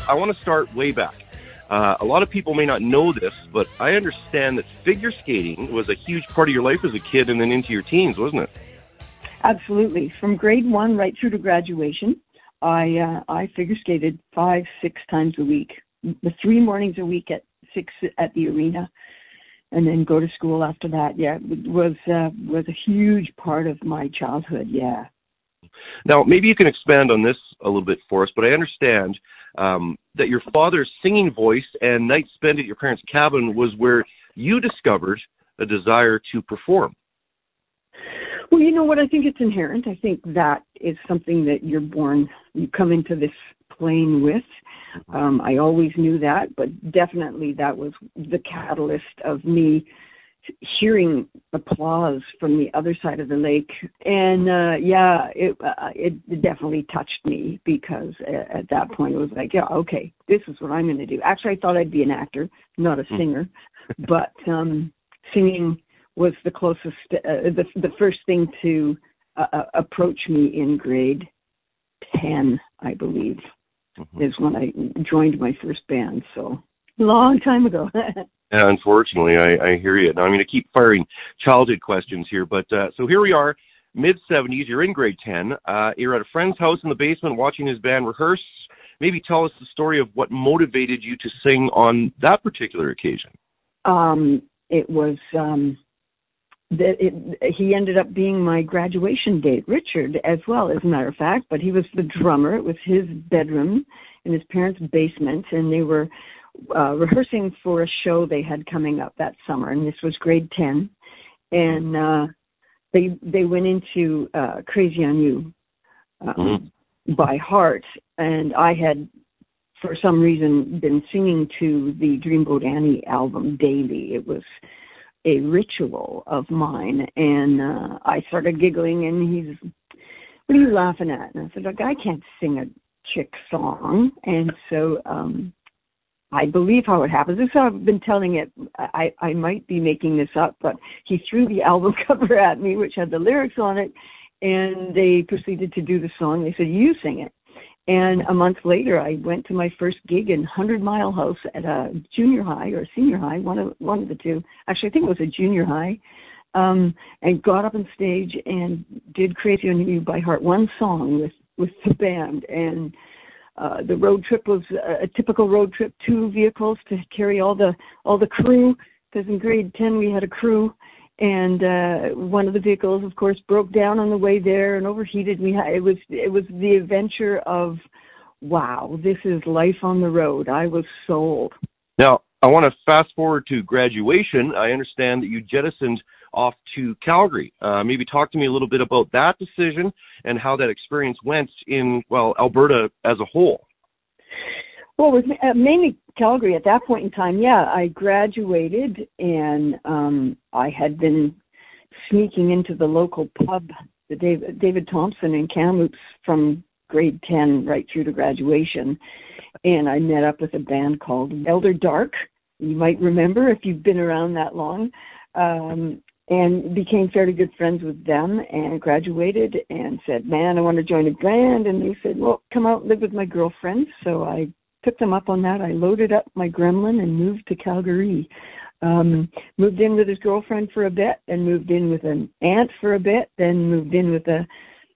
I want to start way back. A lot of people may not know this, but I understand that figure skating was a huge part of your life as a kid and then into your teens, wasn't it? Absolutely. From grade 1 right through to graduation, I figure skated 5-6 times a week. The 3 mornings a week at 6 at the arena, and then go to school after that. Yeah, it was a huge part of my childhood. Yeah. Now, maybe you can expand on this a little bit for us, but I understand that your father's singing voice and nights spent at your parents' cabin was where you discovered a desire to perform. Well, you know what? I think it's inherent. I think that is something that you come into this plane with. I always knew that, but definitely that was the catalyst of me hearing applause from the other side of the lake. And it definitely touched me, because at that point it was like, yeah, okay, this is what I'm going to do. Actually, I thought I'd be an actor, not a singer, but singing was the closest, the first thing to approach me in grade 10, I believe, is when I joined my first band. So long time ago. Yeah, unfortunately, I hear you. Now, I'm going to keep firing childhood questions here, but so here we are, mid-70s, you're in grade 10, you're at a friend's house in the basement watching his band rehearse. Maybe tell us the story of what motivated you to sing on that particular occasion. It was... he ended up being my graduation date, Richard, as well, as a matter of fact, but he was the drummer. It was his bedroom in his parents' basement, and they were rehearsing for a show they had coming up that summer, and this was grade 10, and they went into Crazy on You by heart, and I had, for some reason, been singing to the Dreamboat Annie album daily. It was a ritual of mine, and I started giggling, and he's, what are you laughing at? And I said, look, I can't sing a chick song. And so I believe how it happens. This is how I've been telling it. I might be making this up, but he threw the album cover at me, which had the lyrics on it, and they proceeded to do the song. They said, you sing it. And a month later, I went to my first gig in 100 Mile House at a junior high or senior high, one of the two. Actually, I think it was a junior high, and got up on stage and did Crazy on You by heart, one song with the band. And the road trip was a typical road trip, 2 vehicles to carry all the crew, because in grade 10 we had a crew. And one of the vehicles, of course, broke down on the way there and overheated. It was the adventure of, wow, this is life on the road. I was sold. Now, I want to fast forward to graduation. I understand that you jettisoned off to Calgary. Maybe talk to me a little bit about that decision and how that experience went in, Alberta as a whole. Well, it was mainly Calgary at that point in time. Yeah, I graduated, and I had been sneaking into the local pub, the David Thompson in Kamloops, from grade 10 right through to graduation. And I met up with a band called Elder Dark. You might remember if you've been around that long. And became fairly good friends with them, and graduated and said, man, I want to join a band. And they said, well, come out and live with my girlfriend. So I took them up on that. I loaded up my Gremlin and moved to Calgary. Moved in with his girlfriend for a bit, and moved in with an aunt for a bit, then moved in with a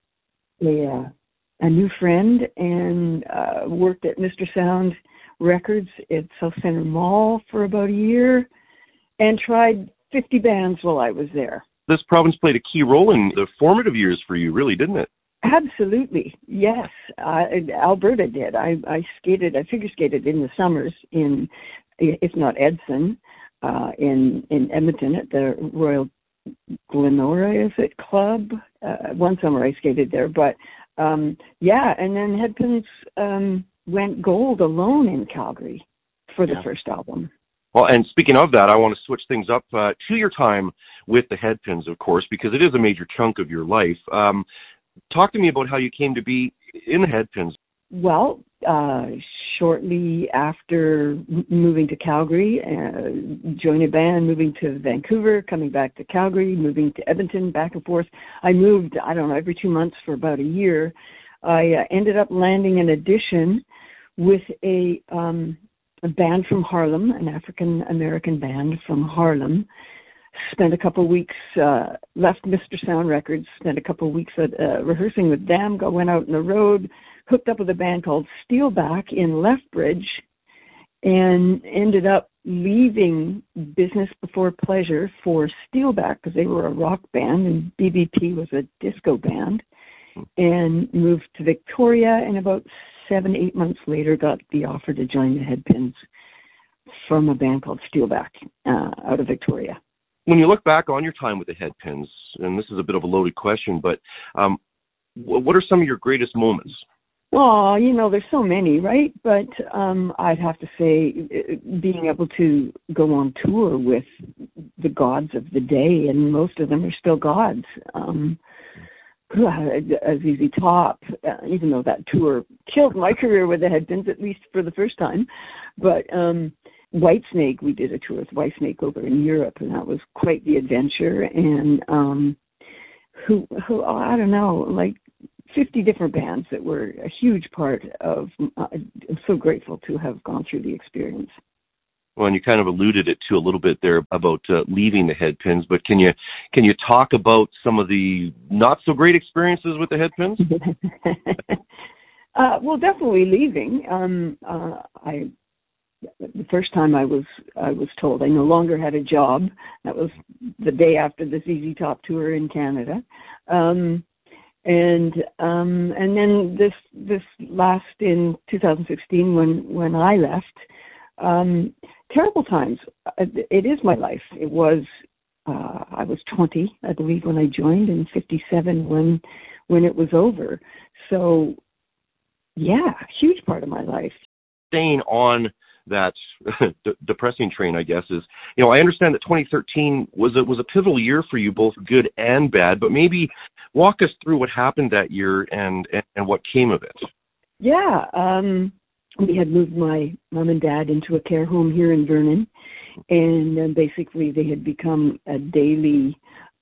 new friend, and worked at Mr. Sound Records at South Center Mall for about a year, and tried 50 bands while I was there. This province played a key role in the formative years for you, really, didn't it? Absolutely, yes. Alberta did. I figure skated in the summers in, if not Edson, in Edmonton at the Royal Glenora, is it, club? One summer I skated there, but and then Headpins went gold alone in Calgary for the first album. Well, and speaking of that, I want to switch things up to your time with the Headpins, of course, because it is a major chunk of your life. Talk to me about how you came to be in the Headpins. Well, shortly after moving to Calgary, joining a band, moving to Vancouver, coming back to Calgary, moving to Edmonton, back and forth. I moved, every 2 months for about a year. I ended up landing an audition with a band from Harlem, an African American band from Harlem. Spent a couple of weeks, left Mr. Sound Records, spent a couple of weeks rehearsing with them, went out on the road, hooked up with a band called Steelback in Lethbridge, and ended up leaving Business Before Pleasure for Steelback because they were a rock band and BBP was a disco band, and moved to Victoria, and about 7-8 months later got the offer to join the Headpins from a band called Steelback out of Victoria. When you look back on your time with the Headpins, and this is a bit of a loaded question, but what are some of your greatest moments? Well, there's so many, right? But I'd have to say being able to go on tour with the gods of the day, and most of them are still gods. ZZ Top, even though that tour killed my career with the Headpins, at least for the first time. But Whitesnake, we did a tour with Whitesnake over in Europe, and that was quite the adventure. And who I don't know, like 50 different bands that were a huge part of. I'm so grateful to have gone through the experience. Well, and you kind of alluded it to a little bit there about leaving the Headpins, but can you talk about some of the not so great experiences with the Headpins? Well, definitely leaving. The first time I was told I no longer had a job. That was the day after the ZZ Top tour in Canada, and then this last in 2016 when I left. Terrible times. It is my life. It was. I was 20, I believe, when I joined, and 57 when it was over. So, yeah, huge part of my life. Staying on that depressing train, I guess, is, I understand that 2013 was a pivotal year for you, both good and bad, but maybe walk us through what happened that year and what came of it. Yeah, we had moved my mom and dad into a care home here in Vernon, and basically they had become a daily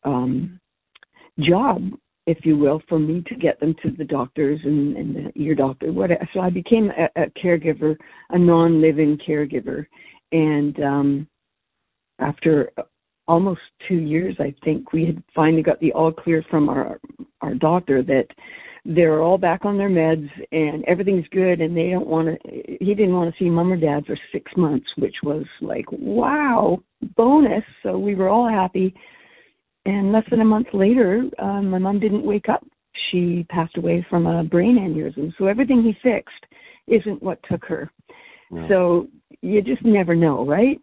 job, if you will, for me to get them to the doctors and the ear doctor, whatever. So I became a caregiver, a non-living caregiver. And after almost 2 years, I think, we had finally got the all clear from our doctor that they're all back on their meds and everything's good, and he didn't want to see mom or dad for 6 months, which was like, wow, bonus. So we were all happy. And less than a month later, my mom didn't wake up. She passed away from a brain aneurysm. So everything he fixed isn't what took her. No. So you just never know, right?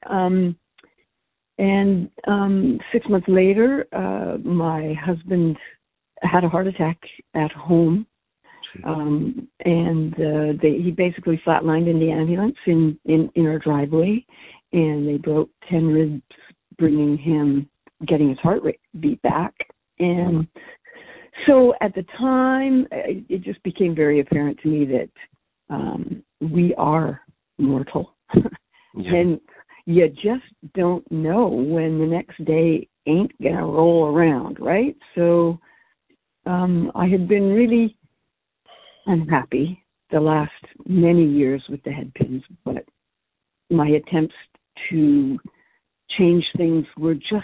And 6 months later, my husband had a heart attack at home. And he basically flatlined in the ambulance in our driveway. And they broke 10 ribs, getting his heart rate beat back. And so at the time, it just became very apparent to me that we are mortal. Yeah. And you just don't know when the next day ain't going to roll around, right? So I had been really unhappy the last many years with the Headpins, but my attempts to change things were just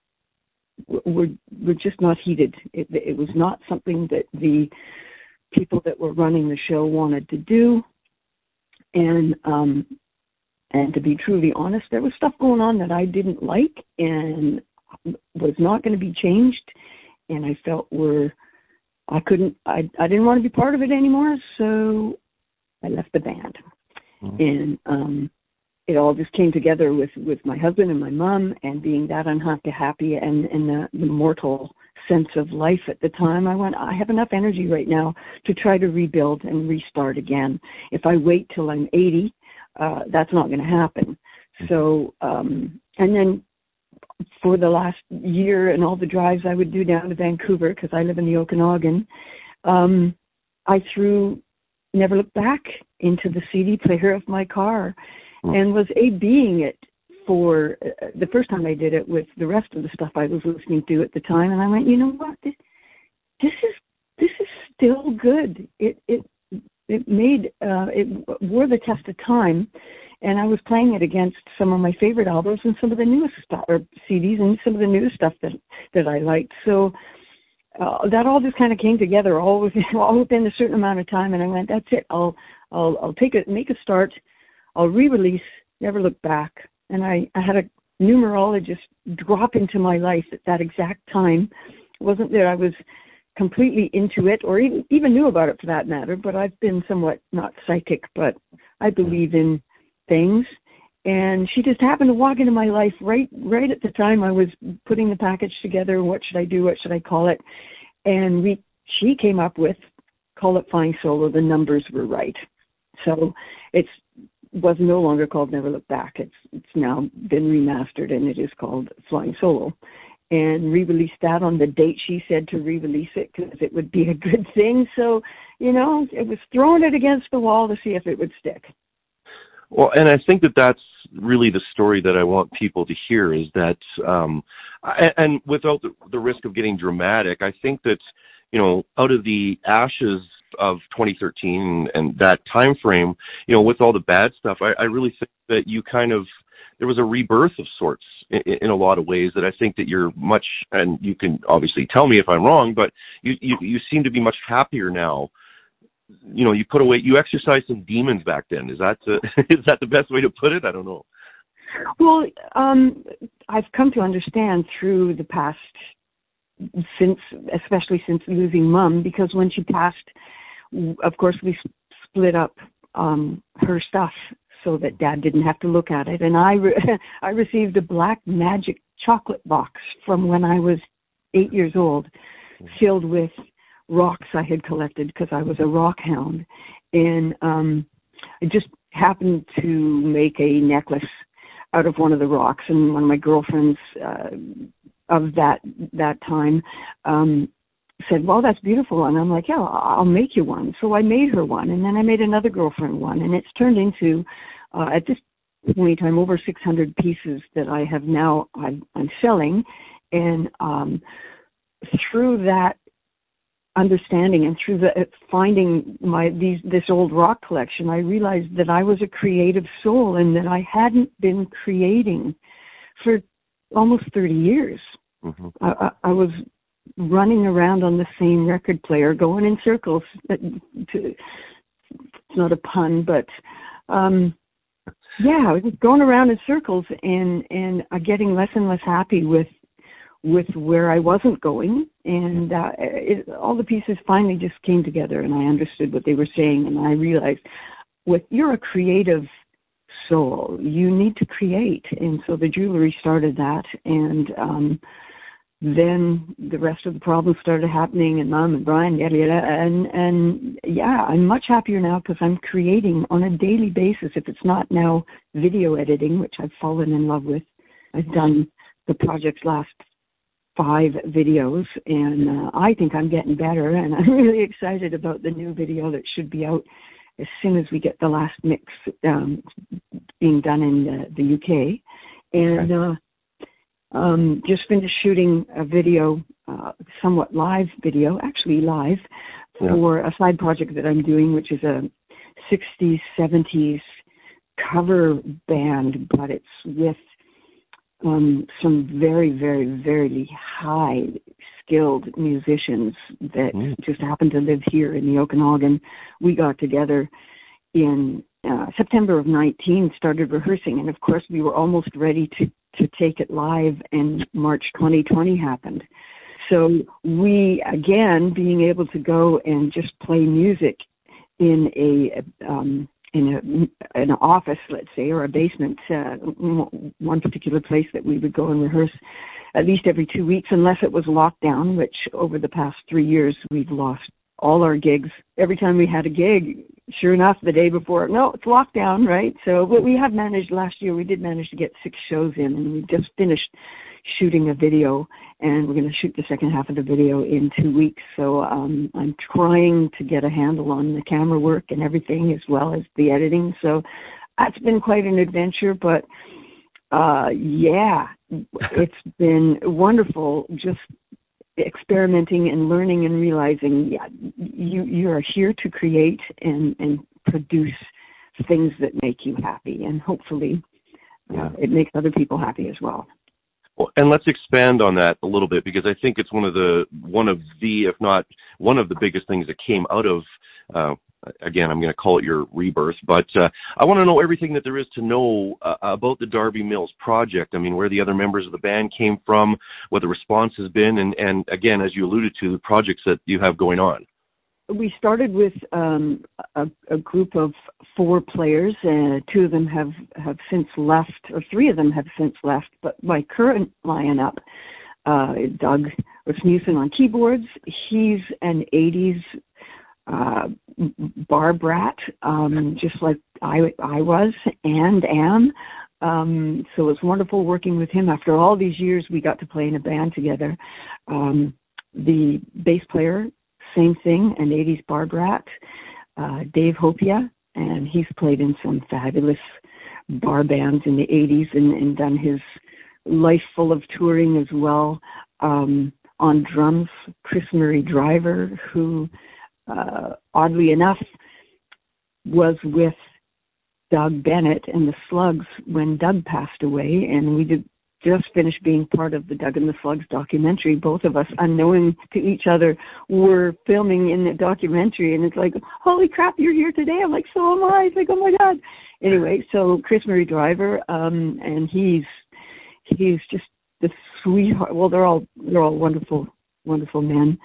not heeded. It was not something that the people that were running the show wanted to do. And to be truly honest, there was stuff going on that I didn't like and was not going to be changed. And I felt I didn't want to be part of it anymore. So I left the band. Mm-hmm. And it all just came together with my husband and my mom, and being that unhappy and the mortal sense of life at the time. I went, I have enough energy right now to try to rebuild and restart again. If I wait till I'm 80, that's not going to happen. So, and then for the last year and all the drives I would do down to Vancouver, because I live in the Okanagan, I threw Never Look Back into the CD player of my car, and was A-B'ing it for the first time I did it with the rest of the stuff I was listening to at the time. And I went, you know what? This is still good. It it wore the test of time, and I was playing it against some of my favorite albums and some of the newest stuff, or CDs, and some of the new stuff that I liked. So that all just kind of came together all within a certain amount of time, and I went, that's it. I'll make a start. I'll re-release Never Look Back, and I had a numerologist drop into my life at that exact time. It wasn't that I was completely into it or even knew about it for that matter, but I've been somewhat, not psychic, but I believe in things. And she just happened to walk into my life right at the time I was putting the package together. What should I do? What should I call it? And she came up with, call it Flying Solo. The numbers were right. So it was no longer called Never Look Back. It's now been remastered, and it is called Flying Solo. And re-released that on the date she said to re-release it because it would be a good thing. So, it was throwing it against the wall to see if it would stick. Well, and I think that's really the story that I want people to hear is that, and without the risk of getting dramatic, I think that, out of the ashes of 2013 and that time frame, with all the bad stuff, I really think that you there was a rebirth of sorts in a lot of ways that I think that you're much, and you can obviously tell me if I'm wrong, but you seem to be much happier now. You put away, you exercised some demons back then. Is that the best way to put it? I don't know. Well, I've come to understand through the past, especially since losing Mom, because when she passed, of course, we split up her stuff so that Dad didn't have to look at it. And I received a Black Magic chocolate box from when I was 8 years old, filled with rocks I had collected because I was a rock hound. And I just happened to make a necklace out of one of the rocks. And one of my girlfriends of that time said, well, that's beautiful. And I'm like, yeah, I'll make you one. So I made her one. And then I made another girlfriend one. And it's turned into, at this point, I'm over 600 pieces that I have now, I'm selling. And through that understanding and through finding this old rock collection, I realized that I was a creative soul and that I hadn't been creating for almost 30 years. Mm-hmm. I was running around on the same record player, going in circles. It's not a pun, but I was just going around in circles and getting less and less happy with where I wasn't going. And all the pieces finally just came together, and I understood what they were saying, and I realized, you're a creative soul, you need to create. And so the jewelry started that, and then the rest of the problems started happening, and Mom and Brian, yada, yada, and I'm much happier now because I'm creating on a daily basis. If it's not now video editing, which I've fallen in love with, I've done the project's last 5 videos, and I think I'm getting better, and I'm really excited about the new video that should be out as soon as we get the last mix being done in the UK. And just finished shooting a video, somewhat live video, actually live, for a side project that I'm doing, which is a 60s, 70s cover band, but it's with some very, very, very high-skilled musicians that just happen to live here in the Okanagan. We got together in September of 19, started rehearsing, and of course we were almost ready to take it live, and March 2020 happened. So we, again, being able to go and just play music in an office, let's say, or a basement, one particular place that we would go and rehearse at least every 2 weeks, unless it was lockdown, which over the past 3 years we've lost all our gigs. Every time we had a gig, sure enough, the day before, no, it's lockdown, right? So, but we have managed, last year we did manage to get 6 shows in, and we just finished shooting a video, and we're going to shoot the second half of the video in 2 weeks. So I'm trying to get a handle on the camera work and everything, as well as the editing. So that's been quite an adventure, but it's been wonderful just experimenting and learning and realizing, you are here to create and produce things that make you happy, and hopefully it makes other people happy as well. Well, and let's expand on that a little bit, because I think it's one of the, if not one of the biggest things that came out of, again, I'm going to call it your rebirth, but I want to know everything that there is to know about the Darby Mills project. I mean, where the other members of the band came from, what the response has been, and again, as you alluded to, the projects that you have going on. We started with a group of 4 players. 2 of them have since left, or 3 of them have since left. But my current lineup, Doug Rasmussen on keyboards. He's an 80s bar brat, just like I was and am. So it's wonderful working with him. After all these years, we got to play in a band together. The bass player, same thing, an 80s bar brat, Dave Hopia, and he's played in some fabulous bar bands in the 80s and done his life full of touring as well. On drums, Chris Murray Driver, who, oddly enough, was with Doug Bennett and the Slugs when Doug passed away, and we just finished being part of the Doug and the Slugs documentary. Both of us, unknowing to each other, were filming in the documentary, and it's like, holy crap, you're here today. I'm like, so am I. It's like, oh my God. Anyway, so Chris Murray Driver, and he's just the sweetheart. Well, they're all wonderful, wonderful men.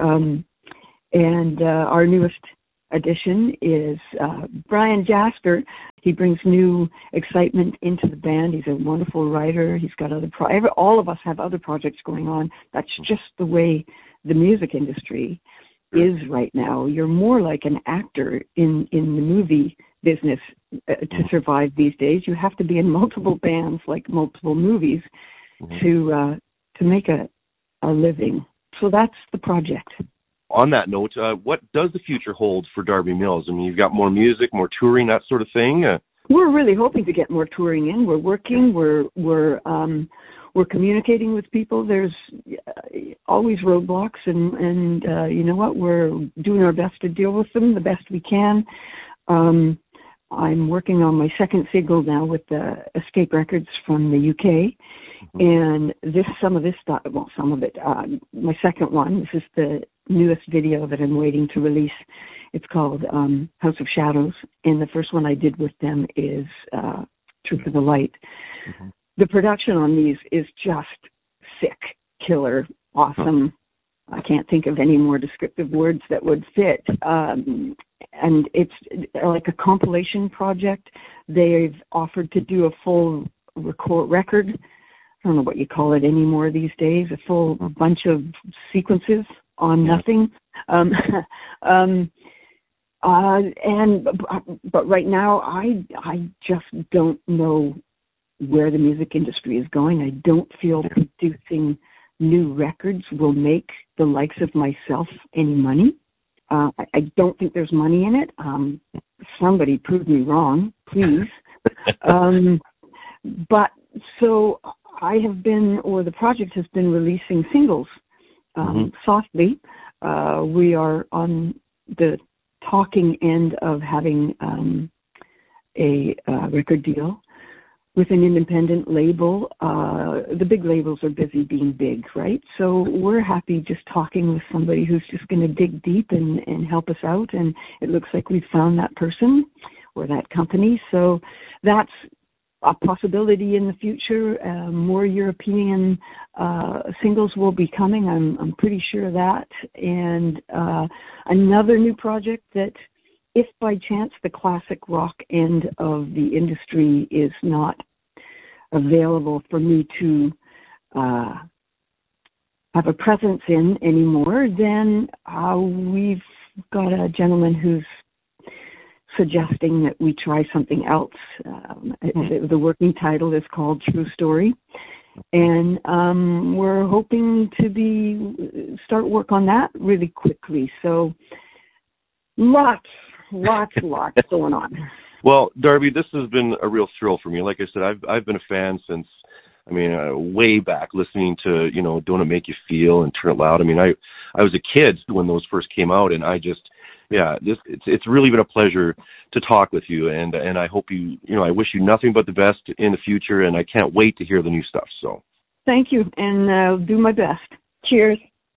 And our newest addition is Brian Jasper. He brings new excitement into the band. He's a wonderful writer. He's got all of us have other projects going on. That's just the way the music industry is right now. You're more like an actor in the movie business to survive these days. You have to be in multiple bands, like multiple movies, to make a living. So that's the project. On that note, what does the future hold for Darby Mills? I mean, you've got more music, more touring, that sort of thing. We're really hoping to get more touring in. We're working. We're communicating with people. There's always roadblocks, and you know what? We're doing our best to deal with them the best we can. I'm working on my second single now with Escape Records from the UK. And my second one, this is the newest video that I'm waiting to release. It's called House of Shadows, and the first one I did with them is Truth of the Light. The production on these is just sick, killer, awesome. I can't think of any more descriptive words that would fit. And it's like a compilation project. They've offered to do a full record. I don't know what you call it anymore these days, a full bunch of sequences on nothing. But right now, I just don't know where the music industry is going. I don't feel producing new records will make the likes of myself any money. I don't think there's money in it. Somebody prove me wrong, please. But so I have been, or the project has been releasing singles softly. We are on the talking end of having a record deal with an independent label. The big labels are busy being big, right? So we're happy just talking with somebody who's just going to dig deep and help us out. And it looks like we've found that person or that company. So that's a possibility in the future. More European singles will be coming. I'm pretty sure of that. And another new project that, if by chance the classic rock end of the industry is not available for me to have a presence in anymore, then we've got a gentleman who's suggesting that we try something else. The working title is called True Story, and we're hoping to start work on that really quickly. So lots going on. Well, Darby, this has been a real thrill for me. Like I said, I've been a fan since way back, listening to, Don't It Make You Feel and Turn It Loud. I was a kid when those first came out, and it's really been a pleasure to talk with you, and I hope I wish you nothing but the best in the future, and I can't wait to hear the new stuff. So thank you, and I'll do my best. Cheers.